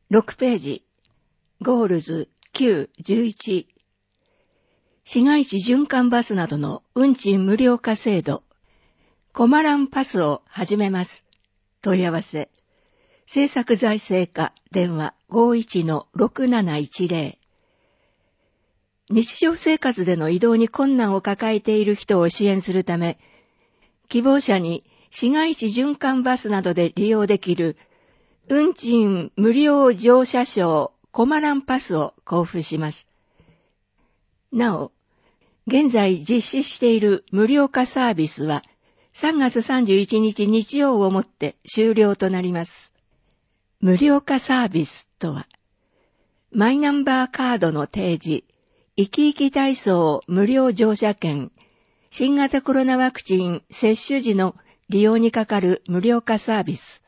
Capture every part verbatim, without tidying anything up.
ろくページ、ゴールズきゅう、じゅういち。市街地循環バスなどの運賃無料化制度、コマランパスを始めます。問い合わせ、政策財政課電話 ごーいちのろくなないちぜろ。日常生活での移動に困難を抱えている人を支援するため、希望者に市街地循環バスなどで利用できる運賃無料乗車証コマランパスを交付します。なお、現在実施している無料化サービスはさんがつさんじゅういちにち日曜をもって終了となります。無料化サービスとは、マイナンバーカードの提示、生き生き体操無料乗車券、新型コロナワクチン接種時の利用にかかる無料化サービス。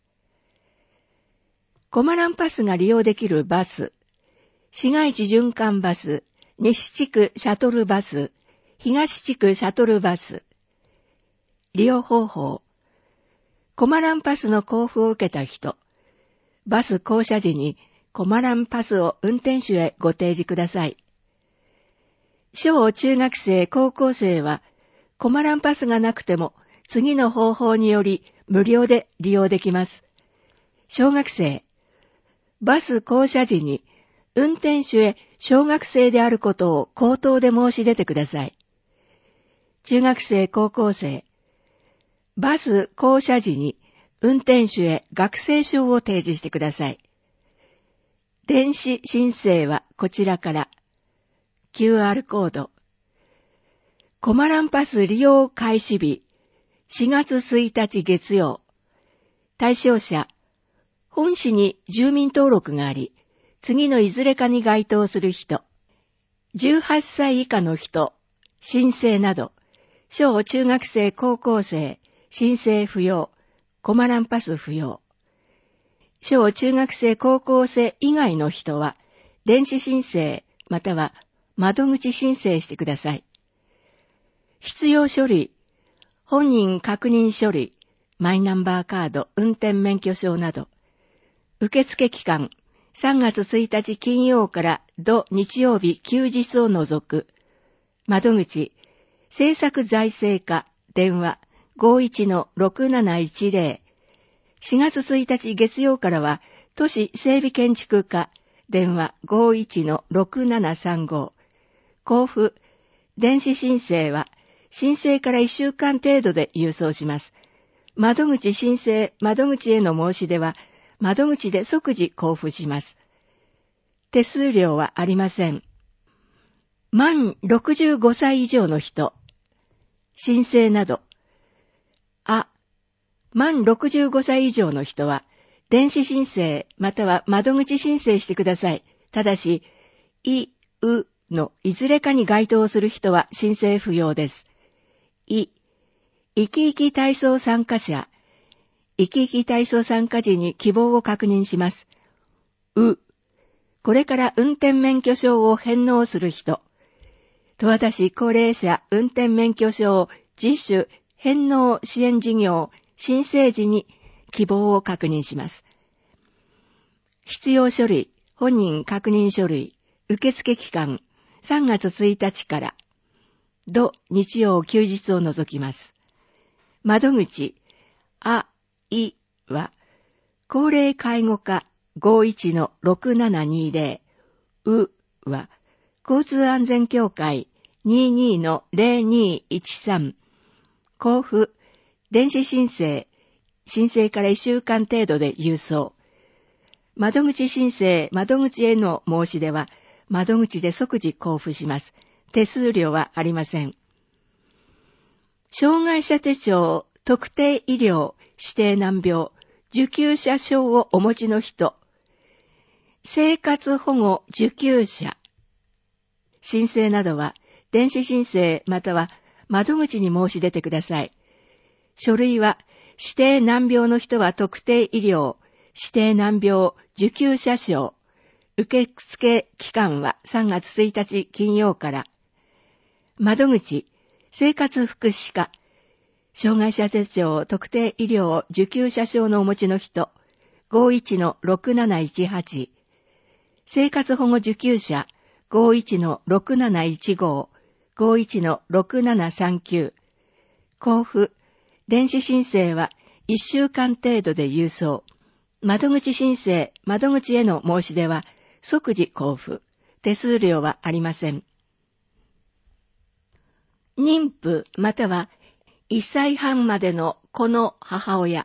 コマランパスが利用できるバス、市街地循環バス、西地区シャトルバス、東地区シャトルバス。利用方法。コマランパスの交付を受けた人。バス降車時にコマランパスを運転手へご提示ください。小中学生、高校生はコマランパスがなくても次の方法により無料で利用できます。小学生。バス降車時に運転手へ小学生であることを口頭で申し出てください。中学生、高校生。バス降車時に運転手へ学生証を提示してください。電子申請はこちらから。キューアール コード。コマランパス利用開始日、しがつついたち月曜。対象者、本市に住民登録があり、次のいずれかに該当する人、じゅうはっさい以下の人、申請など、小中学生、高校生、申請不要、コマランパス不要。小中学生、高校生以外の人は、電子申請または窓口申請してください。必要書類、本人確認書類、マイナンバーカード、運転免許証など、受付期間、さんがつついたち金曜から土日曜日休日を除く。窓口、政策財政課、電話 ごーいちのろくなないちぜろ。しがつついたち月曜からは、都市整備建築課、電話 ごーいちのろくななさんご。交付、電子申請は、申請からいっしゅうかん程度で郵送します。窓口申請、窓口への申し出は、窓口で即時交付します。手数料はありません。満ろくじゅうごさい以上の人、申請など、あ、満ろくじゅうごさい以上の人は、電子申請または窓口申請してください。ただし、い、うのいずれかに該当する人は申請不要です。い、生き生き体操参加者、生き生き体操参加時に希望を確認します。う、これから運転免許証を返納する人。十和田市高齢者運転免許証自主返納支援事業申請時に希望を確認します。必要書類、本人確認書類、受付期間さんがつついたちから、土日曜休日を除きます。窓口、あ、いは、高齢介護課 ごーいちのろくななにぜろ、うは、交通安全協会 にじゅうにのぜろにいちさん、交付、電子申請、申請からいっしゅうかん程度で郵送。窓口申請、窓口への申し出は、窓口で即時交付します。手数料はありません。障害者手帳、特定医療、指定難病、受給者証をお持ちの人、生活保護受給者、申請などは電子申請または窓口に申し出てください。書類は指定難病の人は特定医療、指定難病受給者証、受付期間はさんがつついたち金曜から、窓口、生活福祉課、障害者手帳特定医療受給者証のお持ちの人、 ごいちのろくなないちはち、生活保護受給者 ごいちのろくなないちご、ごいちのろくななさんきゅう、交付、電子申請はいっしゅうかん程度で郵送、窓口申請、窓口への申し出は即時交付、手数料はありません。妊婦またはいっさいはんまでの子の母親。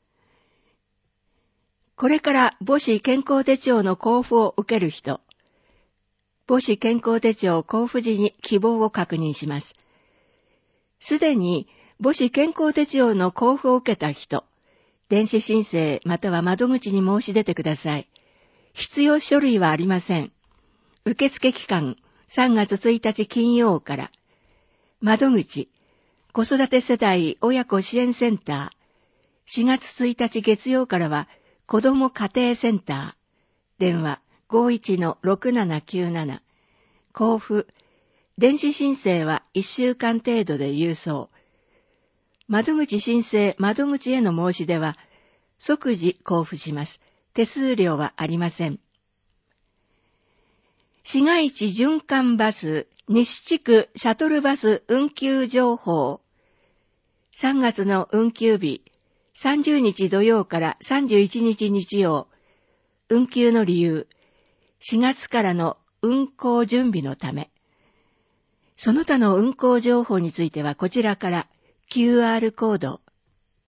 これから母子健康手帳の交付を受ける人。母子健康手帳交付時に希望を確認します。すでに母子健康手帳の交付を受けた人、電子申請または窓口に申し出てください。必要書類はありません。受付期間さんがつついたち金曜から。窓口、子育て世代親子支援センター。しがつついたち月曜からは子ども家庭センター。電話 ごいちのろくななきゅうなな。交付、電子申請はいっしゅうかん程度で郵送。窓口申請、窓口への申し出は即時交付します。手数料はありません。市街地循環バス、西地区シャトルバス運休情報。さんがつの運休日、さんじゅうにち土曜からさんじゅういちにち日曜。運休の理由、しがつからの運行準備のため。その他の運行情報についてはこちらから キューアール コード、